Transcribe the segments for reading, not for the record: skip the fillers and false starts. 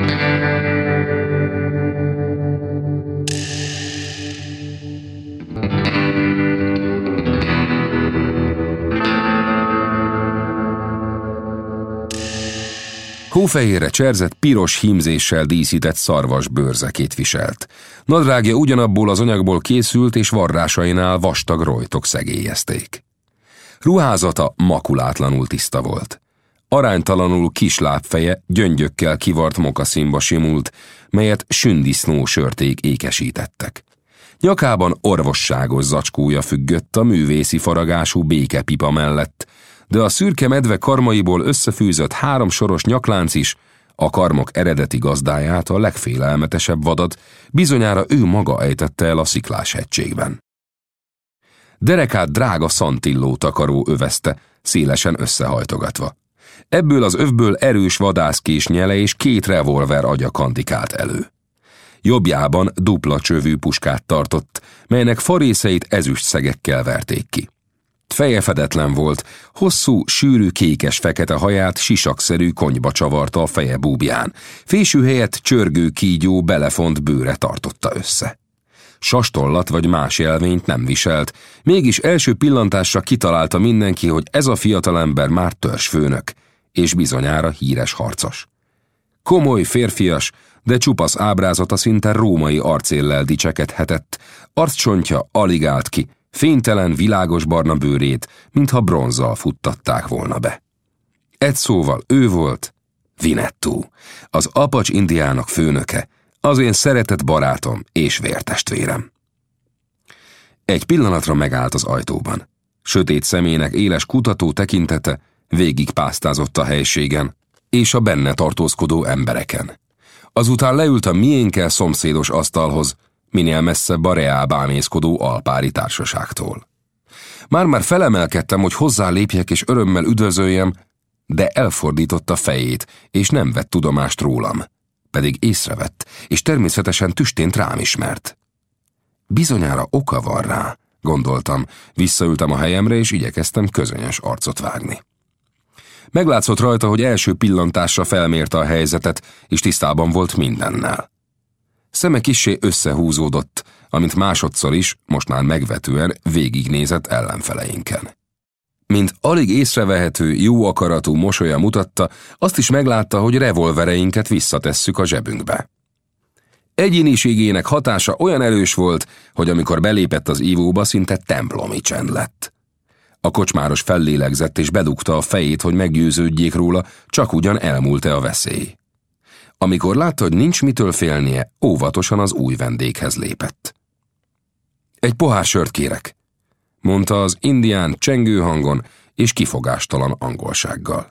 Hófehérre cserzett, piros hímzéssel díszített szarvas bőrzekét viselt. Nadrágja ugyanabból az anyagból készült, és varrásainál vastag rojtok szegélyezték. Ruházata makulátlanul tiszta volt. Aránytalanul kis lábfeje gyöngyökkel kivart mokaszínba simult, melyet sündisznó sörték ékesítettek. Nyakában orvosságos zacskója függött a művészi faragású békepipa mellett, de a szürke medve karmaiból összefűzött 3 soros nyaklánc is a karmok eredeti gazdáját, a legfélelmetesebb vadat bizonyára ő maga ejtette el a Sziklás hegységben. Derekát drága szantilló takaró övezte, szélesen összehajtogatva. Ebből az övből erős vadászkés nyele és 2 revolver agya kandikált elő. Jobbjában dupla csövű puskát tartott, melynek farészeit ezüst szegekkel verték ki. Feje fedetlen volt, hosszú, sűrű, kékes-fekete haját sisakszerű konyba csavarta a feje búbján, fésű helyett csörgő kígyó belefont bőre tartotta össze. Sastollat vagy más jelvényt nem viselt, mégis első pillantásra kitalálta mindenki, hogy ez a fiatalember már törzsfőnök, és bizonyára híres harcos. Komoly, férfias, de csupasz ábrázata szinte római arcéllel dicsekedhetett, arccsontja alig állt ki, fénytelen, világos barna bőrét, mintha bronzzal futtatták volna be. Egy szóval ő volt Winnetou, az Apache indiánok főnöke, az én szeretett barátom és vértestvérem. Egy pillanatra megállt az ajtóban. Sötét szemének éles kutató tekintete végigpásztázott a helységen és a benne tartózkodó embereken. Azután leült a miénkkel szomszédos asztalhoz, minél messzebb a reál bámészkodó alpári társaságtól. Már felemelkedtem, hogy hozzá lépjek és örömmel üdvözöljem, de elfordította fejét, és nem vett tudomást rólam. Pedig észrevett, és természetesen tüstént rám ismert. Bizonyára oka van rá, gondoltam, visszaültem a helyemre, és igyekeztem közönyös arcot vágni. Meglátszott rajta, hogy első pillantásra felmérte a helyzetet, és tisztában volt mindennel. Szeme kissé összehúzódott, amint másodszor is, most már megvetően végignézett ellenfeleinken. Mint alig észrevehető, jó akaratú mosolya mutatta, azt is meglátta, hogy revolvereinket visszatesszük a zsebünkbe. Egyéniségének hatása olyan erős volt, hogy amikor belépett az ívóba, szinte templomi csend lett. A kocsmáros fellélegzett és bedugta a fejét, hogy meggyőződjék róla, csak ugyan elmúlt-e a veszély. Amikor látta, hogy nincs mitől félnie, óvatosan az új vendéghez lépett. Egy pohár sört kérek, mondta az indián csengő hangon és kifogástalan angolsággal.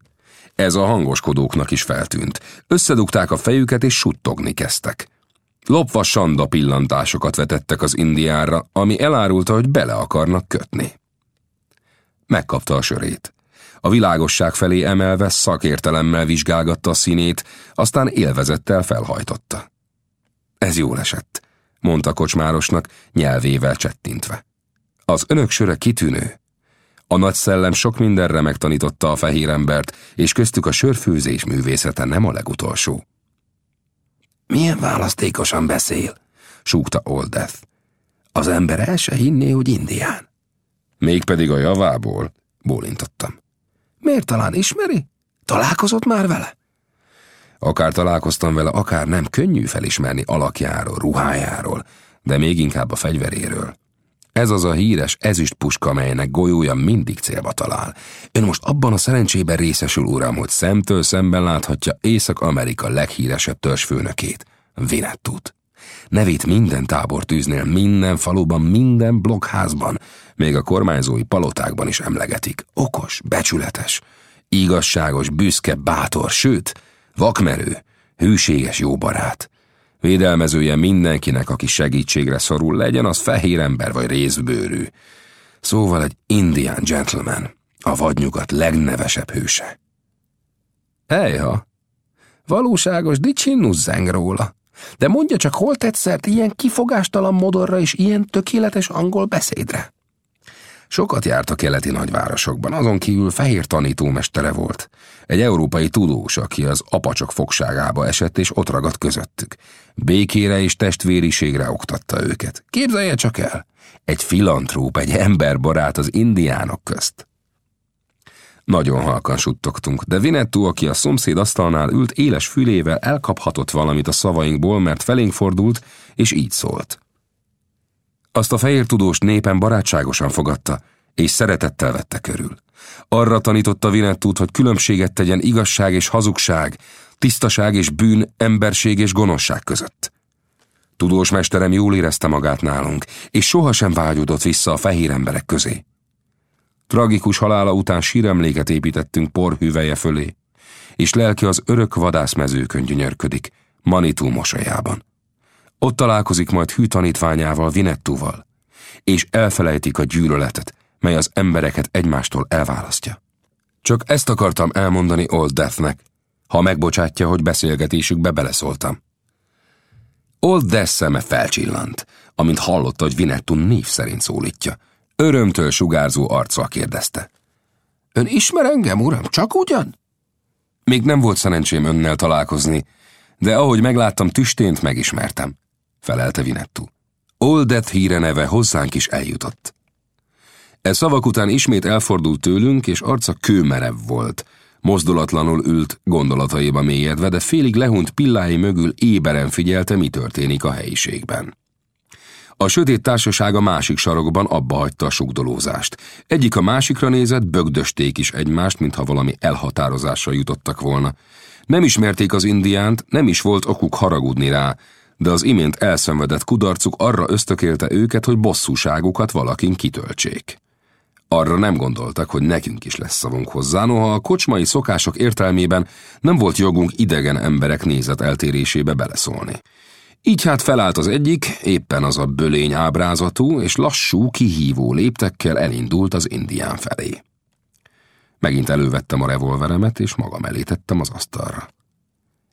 Ez a hangoskodóknak is feltűnt. Összedugták a fejüket és suttogni kezdtek. Lopva sanda pillantásokat vetettek az indiánra, ami elárulta, hogy bele akarnak kötni. Megkapta a sörét. A világosság felé emelve szakértelemmel vizsgálgatta a színét, aztán élvezettel felhajtotta. Ez jól esett, mondta kocsmárosnak, nyelvével csettintve. Az önök söre kitűnő. A nagy szellem sok mindenre megtanította a fehér embert, és köztük a sörfőzés művészete nem a legutolsó. Milyen választékosan beszél, súgta Old Death. Az ember el se hinné, hogy indián. Mégpedig a javából, bólintottam. Miért, talán ismeri? Találkozott már vele? Akár találkoztam vele, akár nem, könnyű felismerni alakjáról, ruhájáról, de még inkább a fegyveréről. Ez az a híres ezüstpuska, melynek golyója mindig célba talál. Ön most abban a szerencsében részesül, uram, hogy szemtől szemben láthatja Észak-Amerika leghíresebb törzsfőnökét, Winnetout. Nevét minden tábortűznél, minden faluban, minden blokkházban, még a kormányzói palotákban is emlegetik. Okos, becsületes, igazságos, büszke, bátor, sőt, vakmerő, hűséges jó barát. Védelmezője mindenkinek, aki segítségre szorul, legyen az fehér ember vagy részbőrű. Szóval egy indian gentleman, a vadnyugat legnevesebb hőse. Ejha, valóságos dicsinnus zeng róla. De mondja csak, hol tett szert ilyen kifogástalan modorra és ilyen tökéletes angol beszédre? Sokat járt a keleti nagyvárosokban, azon kívül fehér tanítómestere volt. Egy európai tudós, aki az apacsok fogságába esett és ott ragadt közöttük. Békére és testvériségre oktatta őket. Képzelje csak el! Egy filantróp, egy emberbarát az indiánok közt. Nagyon halkan suttogtunk, de Winnetou, aki a szomszéd asztalnál ült, éles fülével elkaphatott valamit a szavainkból, mert felénk fordult, és így szólt. Azt a fehér tudóst népen barátságosan fogadta, és szeretettel vette körül. Arra tanította Winnetout, hogy különbséget tegyen igazság és hazugság, tisztaság és bűn, emberség és gonoszság között. Tudós mesterem jól érezte magát nálunk, és sohasem vágyódott vissza a fehér emberek közé. Tragikus halála után síremléket építettünk porhüvelye fölé, és lelke az örök vadászmezőkön gyönyörködik, Manitou mosolyában. Ott találkozik majd hű tanítványával, Winnetouval, és elfelejtik a gyűlöletet, mely az embereket egymástól elválasztja. Csak ezt akartam elmondani Old Deathnek, ha megbocsátja, hogy beszélgetésükbe beleszóltam. Old Death szeme felcsillant, amint hallotta, hogy Winnetou név szerint szólítja. Örömtől sugárzó arccal kérdezte. Ön ismer engem, uram, csak ugyan? Még nem volt szerencsém önnel találkozni, de ahogy megláttam tüstént, megismertem, felelte Winnetou. Old Death híre neve hozzánk is eljutott. E szavak után ismét elfordult tőlünk, és arca kőmerev volt. Mozdulatlanul ült, gondolataiba mélyedve, de félig lehunyt pillái mögül éberen figyelte, mi történik a helyiségben. A sötét társaság a másik sarokban abba hagyta a sugdolózást. Egyik a másikra nézett, bögdösték is egymást, mintha valami elhatározásra jutottak volna. Nem ismerték az indiánt, nem is volt okuk haragudni rá, de az imént elszenvedett kudarcuk arra ösztökélte őket, hogy bosszúságukat valakin kitöltsék. Arra nem gondoltak, hogy nekünk is lesz szavunk hozzá, noha a kocsmai szokások értelmében nem volt jogunk idegen emberek nézeteltérésébe beleszólni. Így hát felállt az egyik, éppen az a bölény ábrázatú, és lassú, kihívó léptekkel elindult az indián felé. Megint elővettem a revolveremet, és magam elé tettem az asztalra.